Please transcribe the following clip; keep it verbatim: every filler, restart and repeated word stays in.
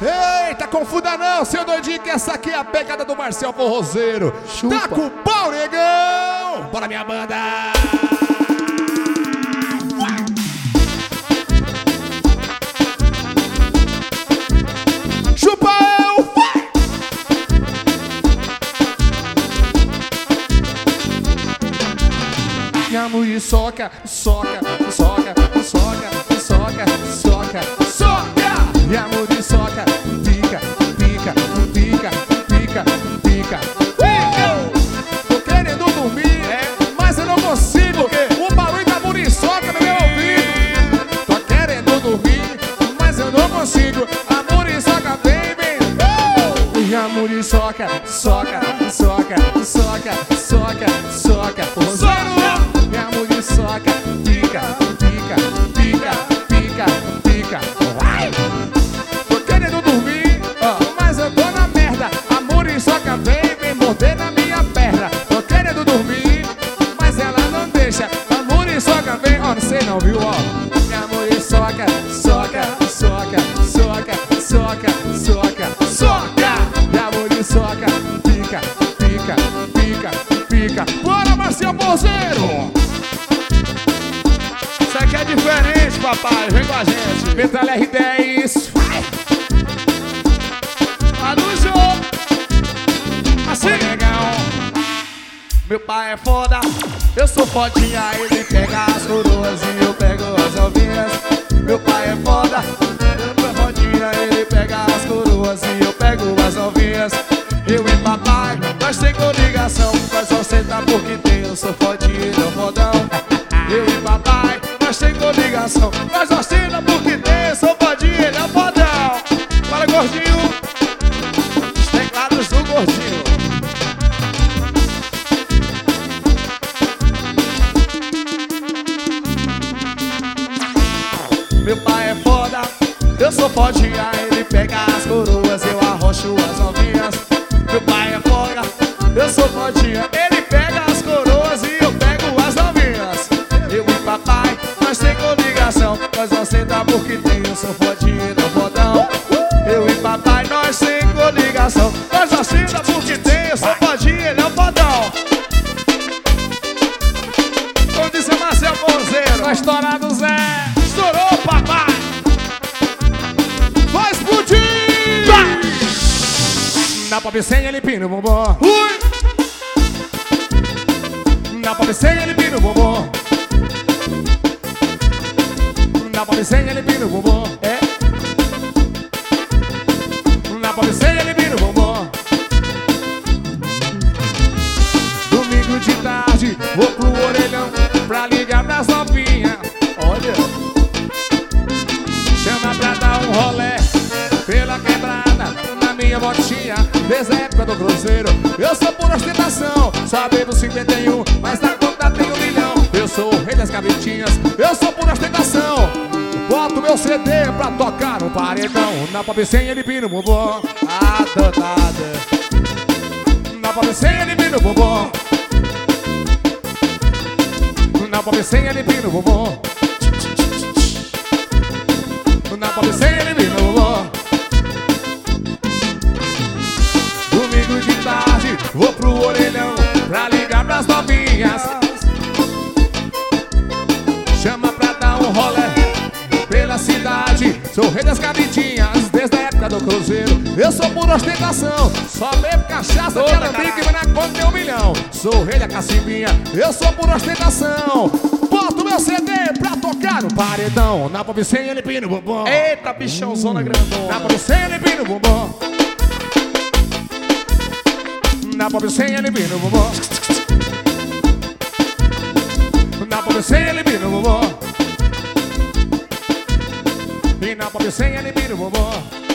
Eita, confunda não, seu doidinho, que essa aqui é a pegada do Marcel Forrozeiro. Tá com o pau, negão! Bora, minha banda! Chupa eu! Minha mulher soca, soca, soca, soca, soca, soca, soca! Minha mulher soca, pica, pica, pica, pica, pica. Tô querendo dormir, mas eu não consigo. O barulho da muriçoca no meu ouvido. Tô querendo dormir, mas eu não consigo. A muriçoca vem, vem. Minha muriçoca, soca, soca, soca, soca, soca, soca. Minha mulher soca, pica, pica, pica, pica, pica. Tô querendo dormir, mas eu tô na merda. A muriçoca vem, vem morder na minha perna. Tô querendo dormir, mas ela não deixa. A muriçoca vem, ó, não sei não, viu, ó. Minha mulher soca, soca, soca, soca, soca, soca, soca. Minha mulher soca, pica, pica, pica, pica. Bora, Marcel Forrozeiro! Isso aqui é diferente, papai, vem com a gente. Metal R dez. Vai! Anúncio! Assim! Legal! Meu pai é foda, eu sou fodinha. Ele pega as coroas e eu pego as novinhas. Meu pai é foda, eu sou fodinha. Ele pega as coroas e eu pego as novinhas. Eu e papai, nós tem coligação. Nós só senta porque tem, eu sou fodinha, ele é fodão. Eu e papai, nós tem coligação. Nós só senta porque tem, eu sou fodinha, ele é fodão. Fala, gordinho. Os teclados do gordinho. Meu pai é foda, eu sou fodinha. Ele pega as coroas, eu arrocho as novinhas. Meu pai é foda, eu sou fodinha. Ele pega as coroas e eu pego as novinhas. Eu e papai, nós tem coligação. Nós não senta porque tem, eu sou fodinha, não fodão. Eu e papai, nós tem coligação. Nós não senta porque tem, eu sou fodinha, não fodão. Como disse o Marcel Forrozeiro, Tá estourado, Zé! estourou, papai! Vai explodir! Vai! Na pop sem ele pino bombom. Ui! Na pop sem ele pino bombom. Na pop sem ele pino bombom. É? Na pop sem ele pino bombom. Domingo de tarde, vou pro orelhão pra ligar pras novinhas. Olha! Chama pra dar um rolé pela quebrada na minha motinha. Desde a época do cruzeiro eu sou por ostentação. Só bebo cinquenta e um, mas na conta tem um milhão. Eu sou o rei das cabritinhas, eu sou por ostentação. Boto meu C D pra tocar no paredão. Na pop sem ele pino bombom. Ah, danada! Na pop sem ele pino bombom. Na pop sem ele pino bombom. Na pop sem ele pino bombom. Domingo de tarde, vou pro orelhão pra ligar pras novinhas. Chama pra dar um rolé pela cidade. Sou o rei das cabritinhas desde a época do cruzeiro. Eu sou por ostentação, só bebo cachaça, quero brinco e vai na conta tem um milhão. Sou o rei da cacimbinha, eu sou por ostentação. Boto meu C D pra tocar no paredão. Na pop sem ele pino bombom. Eita, bichão, zona grandona! Na pop sem ele pino bombom. Na pop sem ele pino bombom. Na pop sem ele pino bombom. E na pop sem ele pino bombom.